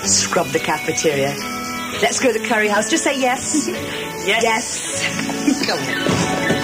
scrub the cafeteria. Let's go to the curry house. Just say yes. Yes. Yes. Come on.